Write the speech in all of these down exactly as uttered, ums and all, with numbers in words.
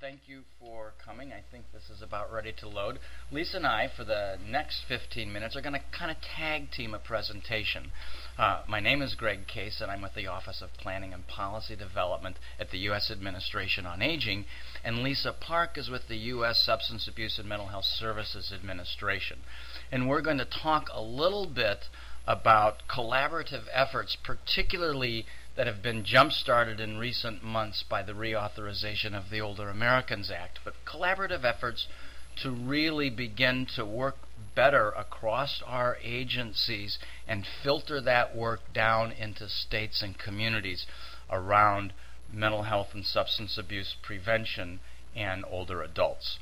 thank you for coming. I think this is about ready to load. Lisa and I, for the next fifteen minutes, are going to kind of tag team a presentation. Uh, my name is Greg Case, and I'm with the Office of Planning and Policy Development at the U S Administration on Aging, and Lisa Park is with the U S Substance Abuse and Mental Health Services Administration. And we're going to talk a little bit about collaborative efforts, particularly that have been jump-started in recent months by the reauthorization of the Older Americans Act, but collaborative efforts to really begin to work better across our agencies and filter that work down into states and communities around mental health and substance abuse prevention and older adults.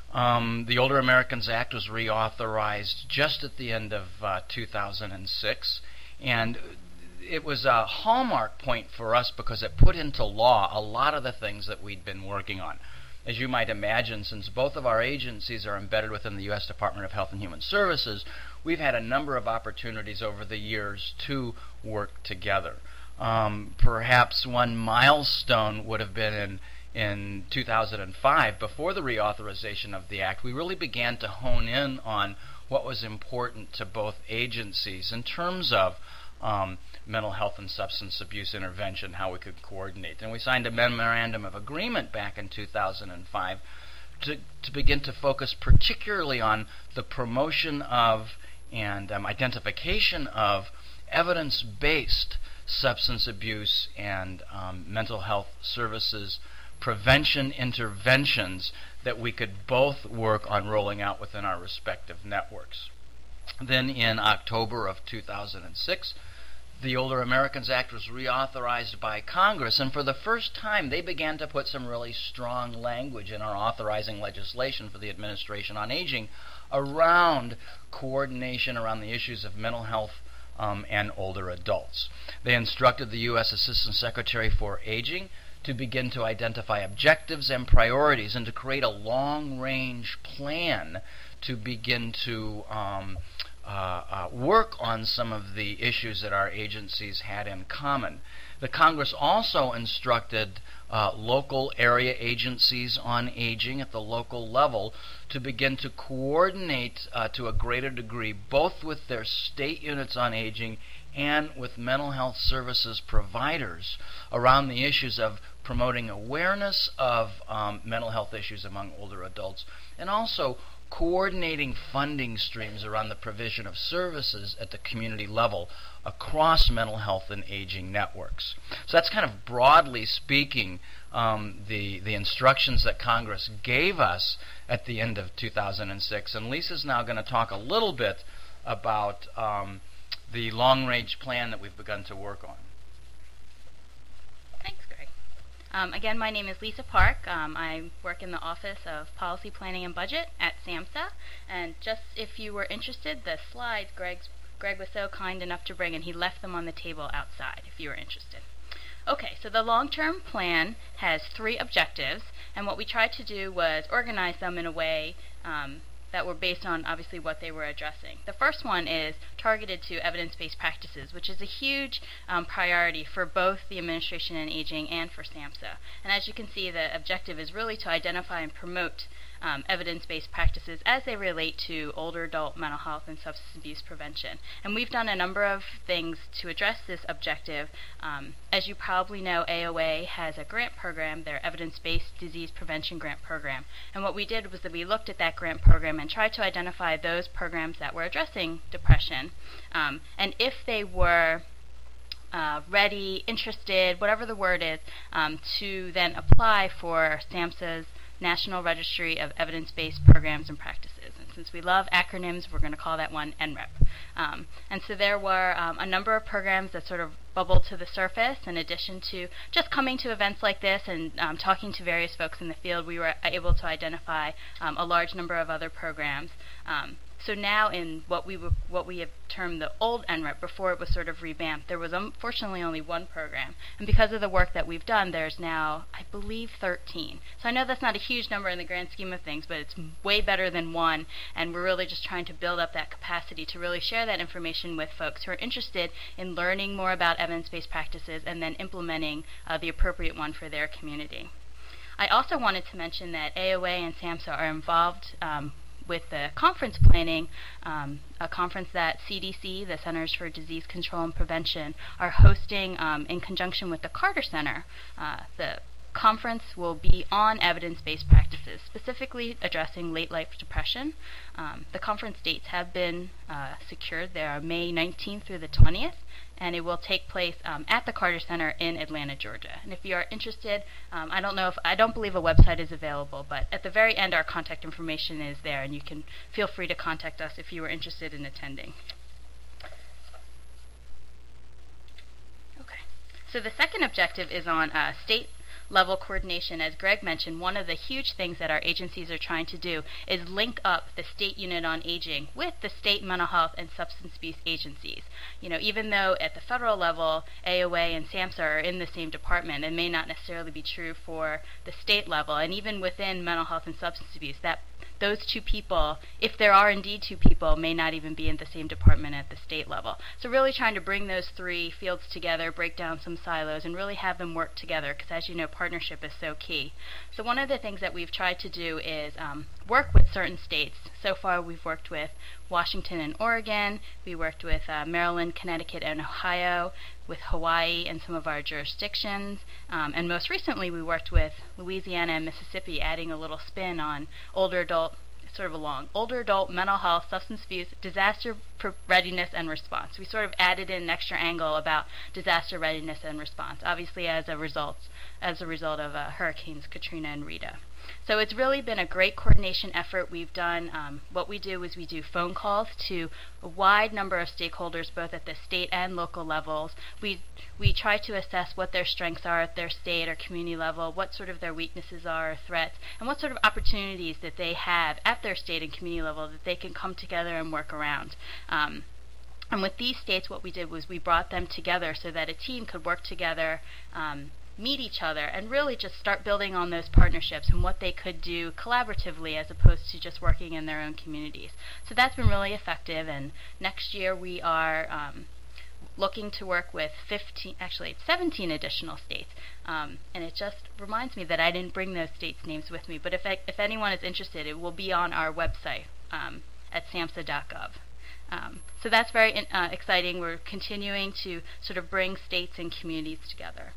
Um, the Older Americans Act was reauthorized just at the end of uh, two thousand six, and it was a hallmark point for us because it put into law a lot of the things that we'd been working on. As you might imagine, since both of our agencies are embedded within the U S Department of Health and Human Services, we've had a number of opportunities over the years to work together. Um, perhaps one milestone would have been in in two thousand five, before the reauthorization of the Act. We really began to hone in on what was important to both agencies in terms of um, mental health and substance abuse intervention, how we could coordinate. And we signed a memorandum of agreement back in two thousand five to, to begin to focus particularly on the promotion of and um, identification of evidence-based substance abuse and um, mental health services prevention interventions that we could both work on rolling out within our respective networks. Then in October of two thousand six, the Older Americans Act was reauthorized by Congress, and for the first time they began to put some really strong language in our authorizing legislation for the Administration on Aging around coordination around the issues of mental health um, and older adults. They instructed the U S Assistant Secretary for Aging to begin to identify objectives and priorities and to create a long-range plan to begin to um, uh, uh, work on some of the issues that our agencies had in common. The Congress also instructed uh, local area agencies on aging at the local level to begin to coordinate uh, to a greater degree both with their state units on aging and with mental health services providers around the issues of promoting awareness of um, mental health issues among older adults, and also coordinating funding streams around the provision of services at the community level across mental health and aging networks. So that's kind of broadly speaking um, the, the instructions that Congress gave us at the end of two thousand six. And Lisa's now going to talk a little bit about um, the long-range plan that we've begun to work on. Thanks, Greg. Um, again, my name is Lisa Park. Um, I work in the Office of Policy Planning and Budget at SAMHSA. And just if you were interested, the slides Greg's, Greg was so kind enough to bring, and he left them on the table outside if you were interested. Okay, so the long-term plan has three objectives, and what we tried to do was organize them in a way um, that were based on obviously what they were addressing. The first one is targeted to evidence-based practices, which is a huge um, priority for both the Administration on Aging and for SAMHSA. And as you can see, the objective is really to identify and promote um, evidence-based practices as they relate to older adult mental health and substance abuse prevention. And we've done a number of things to address this objective. Um, as you probably know, A O A has a grant program, their Evidence-Based Disease Prevention Grant Program. And what we did was that we looked at that grant program and tried to identify those programs that were addressing depression. Um, and if they were uh, ready, interested, whatever the word is, um, to then apply for SAMHSA's National Registry of Evidence-Based Programs and Practices. And since we love acronyms, we're going to call that one N R E P. Um, and so there were um, a number of programs that sort of bubbled to the surface. In addition to just coming to events like this and um, talking to various folks in the field, we were able to identify um, a large number of other programs. Um, So now in what we w what we have termed the old N R E P, before it was sort of revamped, there was unfortunately only one program. And because of the work that we've done, there's now, I believe, thirteen. So I know that's not a huge number in the grand scheme of things, but it's way better than one, and we're really just trying to build up that capacity to really share that information with folks who are interested in learning more about evidence-based practices and then implementing uh, the appropriate one for their community. I also wanted to mention that A O A and SAMHSA are involved um, with the conference planning, um, a conference that C D C, the Centers for Disease Control and Prevention, are hosting um, in conjunction with the Carter Center. Uh, the conference will be on evidence-based practices, specifically addressing late-life depression. Um, the conference dates have been uh, secured. They are May nineteenth through the twentieth, and it will take place um, at the Carter Center in Atlanta, Georgia. And if you are interested, um, I don't know if, I don't believe a website is available, but at the very end our contact information is there, and you can feel free to contact us if you are interested in attending. Okay. So the second objective is on uh, state level coordination. As Greg mentioned, one of the huge things that our agencies are trying to do is link up the State Unit on Aging with the state mental health and substance abuse agencies. You know, even though at the federal level A O A and SAMHSA are in the same department, it may not necessarily be true for the state level, and even within mental health and substance abuse, that those two people, if there are indeed two people, may not even be in the same department at the state level. So really trying to bring those three fields together, break down some silos, and really have them work together, because as you know, partnership is so key. So one of the things that we've tried to do is um, work with certain states. So far we've worked with Washington and Oregon, we worked with uh, Maryland, Connecticut, and Ohio, with Hawaii and some of our jurisdictions, um, and most recently we worked with Louisiana and Mississippi, adding a little spin on older adult, sort of a long, older adult mental health, substance abuse, disaster readiness and response. We sort of added in an extra angle about disaster readiness and response, obviously as a result, as a result of uh, Hurricanes Katrina and Rita. So it's really been a great coordination effort. We've done, um, what we do is we do phone calls to a wide number of stakeholders, both at the state and local levels. We we try to assess what their strengths are at their state or community level, what sort of their weaknesses are or threats, and what sort of opportunities that they have at their state and community level that they can come together and work around. Um, and with these states, what we did was we brought them together so that a team could work together, um, meet each other, and really just start building on those partnerships and what they could do collaboratively as opposed to just working in their own communities. So that's been really effective, and next year we are um, looking to work with fifteen, actually it's seventeen additional states, um, and it just reminds me that I didn't bring those states' names with me, but if, I, if anyone is interested, it will be on our website um, at samhsa dot gov. Um, so that's very in, uh, exciting. We're continuing to sort of bring states and communities together.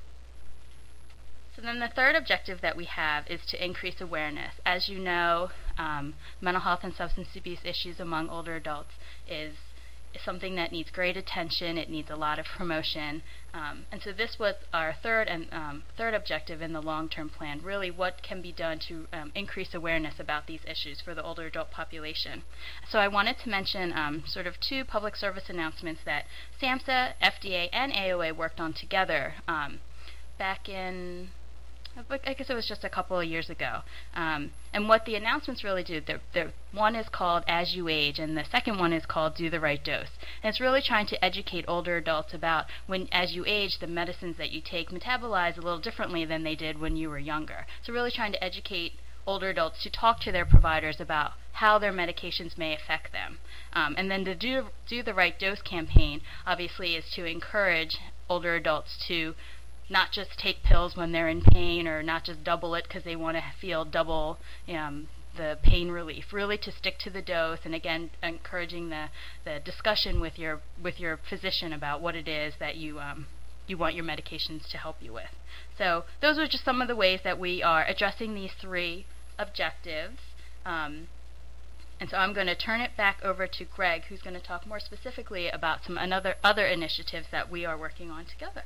So then the third objective that we have is to increase awareness. As you know, um, mental health and substance abuse issues among older adults is, is something that needs great attention. It needs a lot of promotion. Um, and so this was our third and um, third objective in the long-term plan, really what can be done to um, increase awareness about these issues for the older adult population. So I wanted to mention um, sort of two public service announcements that SAMHSA, F D A, and A O A worked on together um, back in, I guess it was just a couple of years ago. Um, and what the announcements really do, they're, they're, one is called As You Age, and the second one is called Do the Right Dose. And it's really trying to educate older adults about when, as you age, the medicines that you take metabolize a little differently than they did when you were younger. So really trying to educate older adults to talk to their providers about how their medications may affect them. Um, and then the Do, Do the Right Dose campaign, obviously, is to encourage older adults to not just take pills when they're in pain, or not just double it because they want to feel double um, the pain relief. Really to stick to the dose, and again, encouraging the, the discussion with your with your physician about what it is that you um, you want your medications to help you with. So those are just some of the ways that we are addressing these three objectives. Um, and so I'm going to turn it back over to Greg, who's going to talk more specifically about some another other initiatives that we are working on together.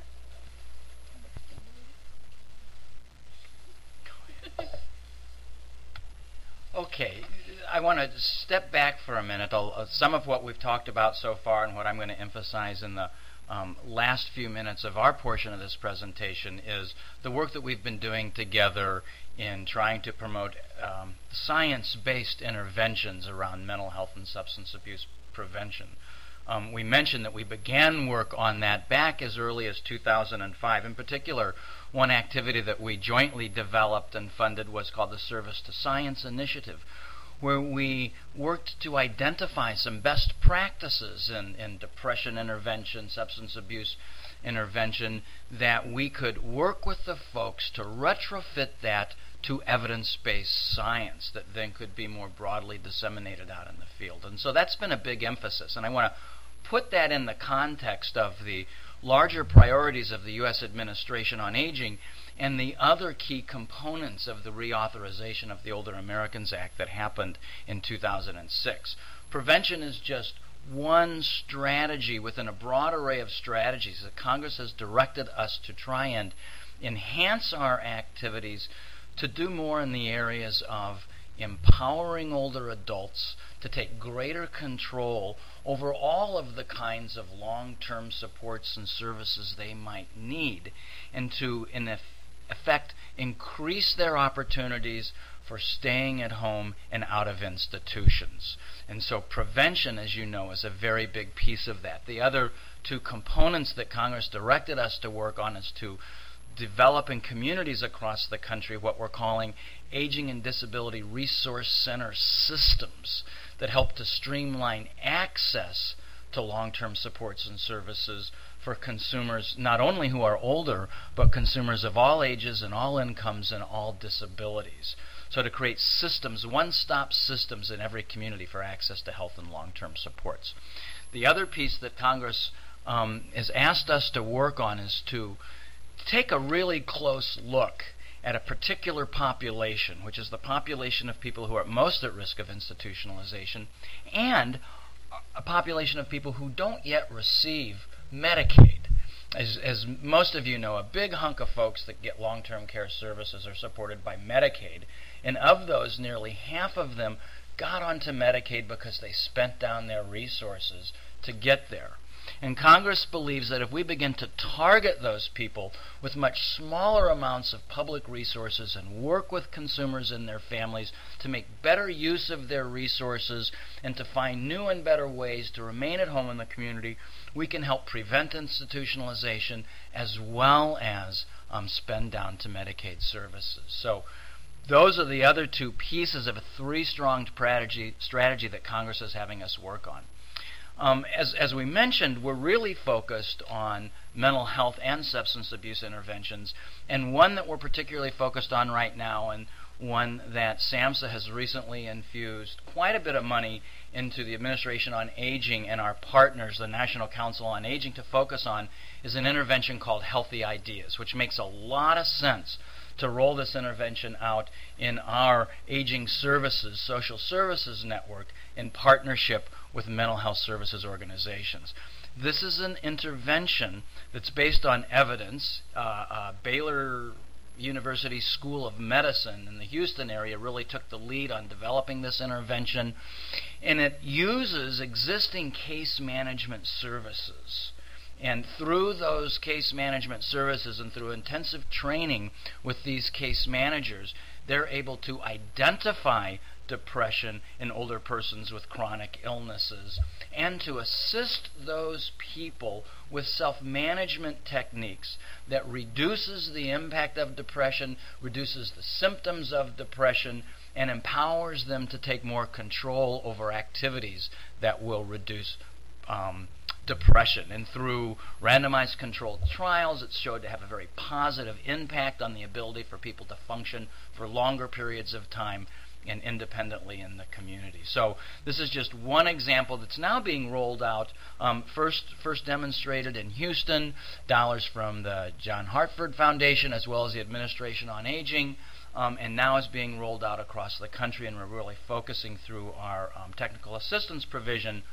Okay, I want to step back for a minute. I'll, uh, some of what we've talked about so far and what I'm going to emphasize in the um, last few minutes of our portion of this presentation is the work that we've been doing together in trying to promote um, science-based interventions around mental health and substance abuse prevention. Um, we mentioned that we began work on that back as early as two thousand five. In particular, one activity that we jointly developed and funded was called the Service to Science Initiative, where we worked to identify some best practices in, in depression intervention, substance abuse intervention, that we could work with the folks to retrofit that to evidence-based science that then could be more broadly disseminated out in the field. And so that's been a big emphasis, and I want to put that in the context of the larger priorities of the U S administration on aging and the other key components of the reauthorization of the Older Americans Act that happened in two thousand six. Prevention is just one strategy within a broad array of strategies that Congress has directed us to try and enhance our activities to do more in the areas of empowering older adults to take greater control over all of the kinds of long-term supports and services they might need, and to, in effect, increase their opportunities for staying at home and out of institutions. And so prevention, as you know, is a very big piece of that. The other two components that Congress directed us to work on is to develop in communities across the country what we're calling aging and disability resource center systems that help to streamline access to long-term supports and services for consumers not only who are older, but consumers of all ages and all incomes and all disabilities. So to create systems, one-stop systems in every community for access to health and long-term supports. The other piece that Congress um, has asked us to work on is to take a really close look at a particular population, which is the population of people who are most at risk of institutionalization, and a population of people who don't yet receive Medicaid. As, as most of you know, a big hunk of folks that get long-term care services are supported by Medicaid, and of those, nearly half of them got onto Medicaid because they spent down their resources to get there. And Congress believes that if we begin to target those people with much smaller amounts of public resources and work with consumers and their families to make better use of their resources and to find new and better ways to remain at home in the community, we can help prevent institutionalization as well as um, spend down to Medicaid services. So those are the other two pieces of a three-stronged strategy, strategy that Congress is having us work on. Um, as, as we mentioned, we're really focused on mental health and substance abuse interventions, and one that we're particularly focused on right now, and one that SAMHSA has recently infused quite a bit of money into the Administration on Aging and our partners, the National Council on Aging, to focus on, is an intervention called Healthy Ideas, which makes a lot of sense to roll this intervention out in our Aging Services, Social Services Network in partnership with mental health services organizations. This is an intervention that's based on evidence. Uh, uh, Baylor University School of Medicine in the Houston area really took the lead on developing this intervention, and it uses existing case management services. And through those case management services and through intensive training with these case managers, they're able to identify depression in older persons with chronic illnesses and to assist those people with self-management techniques that reduces the impact of depression, reduces the symptoms of depression, and empowers them to take more control over activities that will reduce um, depression. And through randomized controlled trials, it's showed to have a very positive impact on the ability for people to function for longer periods of time and independently in the community. So this is just one example that's now being rolled out, um, first first demonstrated in Houston, dollars from the John Hartford Foundation as well as the Administration on Aging, um, and now is being rolled out across the country, and we're really focusing through our um, technical assistance provision,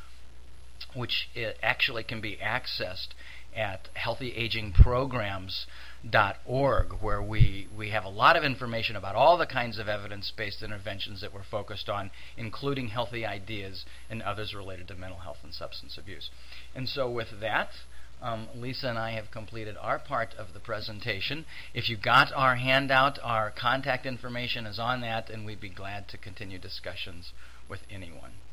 which it actually can be accessed at healthy aging programs dot org, where we, we have a lot of information about all the kinds of evidence-based interventions that we're focused on, including Healthy Ideas and others related to mental health and substance abuse. And so with that, um, Lisa and I have completed our part of the presentation. If you got our handout, our contact information is on that, and we'd be glad to continue discussions with anyone.